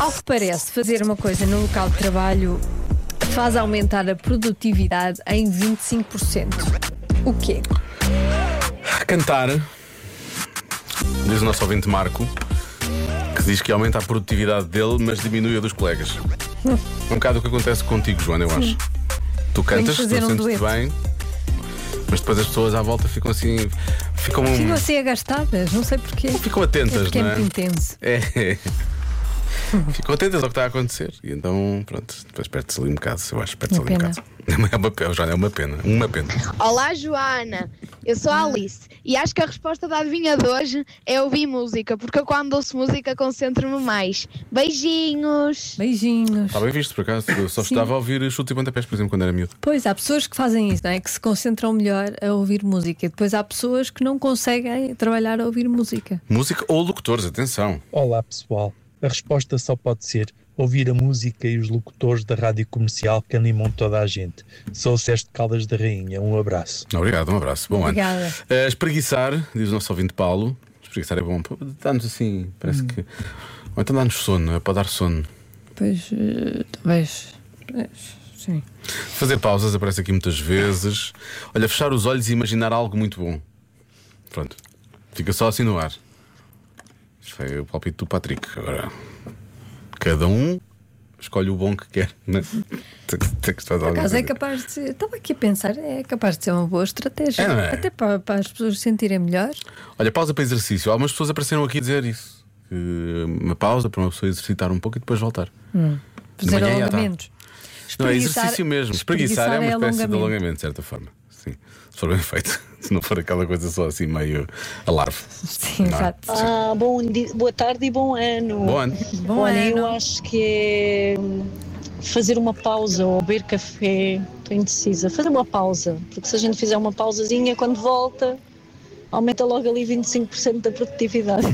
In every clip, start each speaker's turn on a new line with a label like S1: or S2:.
S1: Ao que parece, fazer uma coisa no local de trabalho faz aumentar a produtividade em 25%. O quê?
S2: Cantar, diz o nosso ouvinte Marco, que diz que aumenta a produtividade dele, mas diminui a dos colegas. É um bocado o que acontece contigo, Joana, eu acho. Tu cantas, tu sentes-te bem, mas depois as pessoas à volta ficam assim. Ficam
S1: assim agastadas, não sei porquê.
S2: Ficam atentas,
S1: porque
S2: não
S1: é
S2: é?
S1: muito intenso.
S2: Ficam atentas ao que está a acontecer. E então, pronto, depois perde-se ali um bocado. Eu acho que perde-se ali um
S1: pena.
S2: bocado. É uma pena. Uma pena.
S3: Olá, Joana. Eu sou a Alice e acho que a resposta da adivinha de hoje é ouvir música, porque eu quando ouço música concentro-me mais. Beijinhos.
S1: Beijinhos.
S2: Está bem visto, por acaso. Eu só
S1: Sim.
S2: estava a ouvir chutes e pontapés, por exemplo, quando era miúdo.
S1: Pois, há pessoas que fazem isso, não é? Que se concentram melhor a ouvir música. E depois há pessoas que não conseguem trabalhar a ouvir música.
S2: Música ou locutores, atenção.
S4: Olá pessoal, a resposta só pode ser ouvir a música e os locutores da rádio comercial que animam toda a gente. Sou o Sérgio de Caldas da Rainha, um abraço.
S2: Obrigado, um abraço. Bom
S1: Obrigada.
S2: ano. Espreguiçar, diz o nosso ouvinte Paulo. Espreguiçar é bom. Dá-nos assim, parece que. Ou então dá-nos sono, é para dar sono.
S1: Pois, talvez. Sim.
S2: Fazer pausas aparece aqui muitas vezes. Olha, fechar os olhos e imaginar algo muito bom. Pronto, fica só assim no ar. Isto foi o palpite do Patrick. Agora, cada um escolhe o bom que quer, né?
S1: Por acaso é capaz de ser. Estava aqui a pensar, é capaz de ser uma boa estratégia.
S2: Não é?
S1: Até para as pessoas se sentirem melhor.
S2: Olha, pausa para exercício. Algumas pessoas apareceram aqui a dizer isso. Que uma pausa para uma pessoa exercitar um pouco e depois voltar.
S1: Fazer
S2: manhã,
S1: alongamentos.
S2: Não, é exercício mesmo. Espreguiçar é uma espécie de alongamento, de certa forma. Sim. Se for bem feito. Se não for aquela coisa só assim meio alarve.
S1: Sim,
S2: Não é?
S1: exato.
S5: Boa tarde e bom ano.
S2: Bom ano.
S1: Bom
S5: Olha,
S1: ano.
S5: eu acho que é fazer uma pausa ou beber café. Estou indecisa. Fazer uma pausa, porque se a gente fizer uma pausazinha, quando volta, aumenta logo ali 25% da produtividade.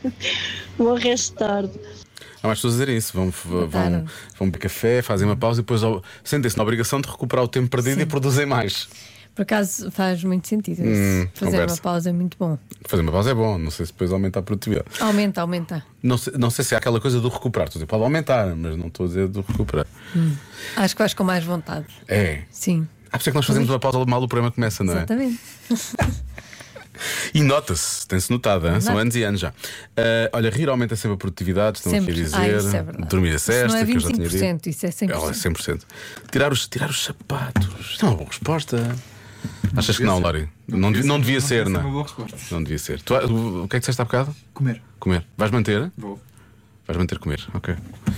S5: Bom resto de tarde.
S2: Há mais pessoas a dizerem isso. Vão beber café, fazem uma pausa e depois sentem-se na obrigação de recuperar o tempo perdido. Sim. E produzem mais.
S1: Por acaso faz muito sentido isso. Fazer
S2: conversa.
S1: uma pausa é muito bom.
S2: Fazer uma pausa é bom, não sei se depois aumenta a produtividade.
S1: Aumenta.
S2: Não sei se é aquela coisa do recuperar. Estou a dizer, pode aumentar, mas não estou a dizer do recuperar.
S1: Acho que vais com mais vontade.
S2: É.
S1: Sim.
S2: Por isso é que nós fazemos uma pausa mal, o programa começa, não é?
S1: Exatamente.
S2: E nota-se, tem-se notado, hein? São anos e anos já. Olha, rir aumenta sempre a produtividade, estão
S1: Sempre.
S2: aqui a dizer.
S1: Isso é verdade.
S2: Dormir a
S1: Isso
S2: cesta,
S1: não é
S2: que eu já tinha dito.
S1: 25%, isso é 100%.
S2: É 100%. Tirar os sapatos. Isto é uma boa resposta. Achas que não, Lori? Não devia ser, não é?
S6: uma boa resposta.
S2: Não devia ser. O que é que disseste há bocado?
S6: Comer.
S2: Vais manter?
S6: Vou.
S2: Vais manter comer, ok.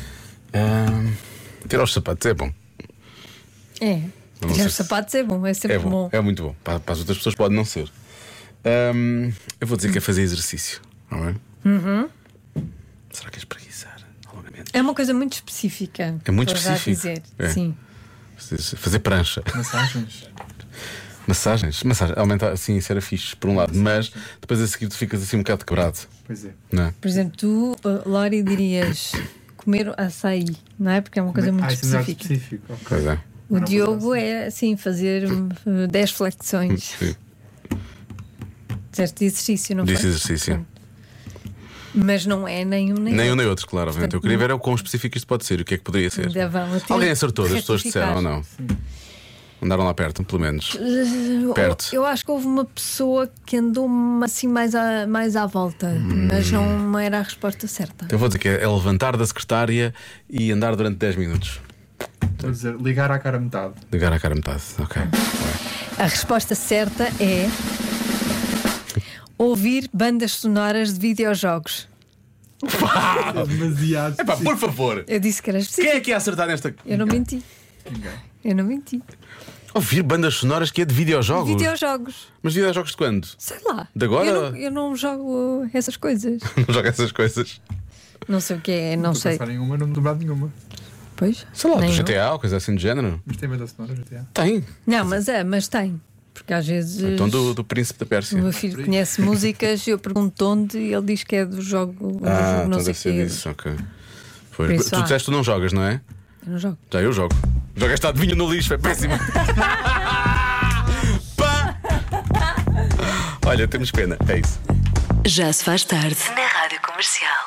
S2: Tirar os sapatos é bom.
S1: É.
S2: Não sei
S1: Tirar os
S2: se-
S1: sapatos é bom, é sempre
S2: É bom, é muito bom. Para as outras pessoas pode não ser. Eu vou dizer que é fazer exercício, não é? Será que é espreguiçar? Alongamento?
S1: É uma coisa muito específica.
S2: É muito
S1: vou já
S2: específico.
S1: dizer.
S2: É.
S1: Sim.
S2: Fazer prancha. Massagens, aumentar assim, isso era fixe, por um lado, mas depois a seguir tu ficas assim um bocado quebrado.
S6: Pois é.
S2: Não é?
S1: Por exemplo, tu, Lori, dirias comer açaí, não é? Porque é uma coisa muito
S6: Isso é
S1: específica.
S6: específico. Ok.
S2: Pois é.
S1: O Diogo é assim, fazer 10 flexões.
S2: Sim.
S1: Deste exercício, não
S2: Disse
S1: foi?
S2: exercício.
S1: Mas não é nenhum nem
S2: Nem um
S1: outro.
S2: nem outro, claro. Obviamente. Eu queria ver o quão específico isto pode ser, o que é que poderia ser.
S1: Ainda vão até
S2: Alguém acertou, as pessoas
S1: retificar.
S2: disseram ou não? Andaram lá perto, pelo menos. Perto.
S1: Eu acho que houve uma pessoa que andou assim mais à volta, mas não era a resposta certa.
S2: Eu vou dizer que é levantar da secretária e andar durante 10 minutos.
S6: Vou dizer, ligar à cara metade.
S2: Ligar a cara a metade. Ok.
S1: A resposta certa é ouvir bandas sonoras de videojogos.
S6: É demasiado.
S2: Epá, por favor.
S1: Eu disse que era específico.
S2: Quem é que ia acertar nesta?
S1: Eu não menti. Eu não menti.
S2: Ouvir bandas sonoras que é de videojogos.
S1: Videojogos.
S2: Mas videojogos de quando?
S1: Sei lá.
S2: De agora?
S1: Eu não jogo essas coisas.
S2: Não joga essas coisas.
S1: Não sei o que é, não sei.
S6: Não nenhuma, não me lembro de nenhuma.
S1: Pois?
S2: Sei lá, do
S1: Nem eu.
S2: GTA ou coisa assim do género.
S6: Mas tem banda sonora, GTA.
S2: Tem.
S1: Não, mas tem. Porque às vezes
S2: Então do Príncipe da
S1: o
S2: Pérsia.
S1: meu filho conhece músicas e eu pergunto onde e ele diz que é do jogo. Não
S2: Então
S1: sei
S2: deve ser
S1: quê.
S2: disso, ok.
S1: Por
S2: Pois.
S1: isso
S2: Tu
S1: há.
S2: disseste que tu não jogas, não é?
S1: Eu não jogo.
S2: Já eu jogo. Joga esta adivinha no lixo, é péssimo. Pá! Olha, temos pena, é isso.
S7: Já se faz tarde na Rádio Comercial.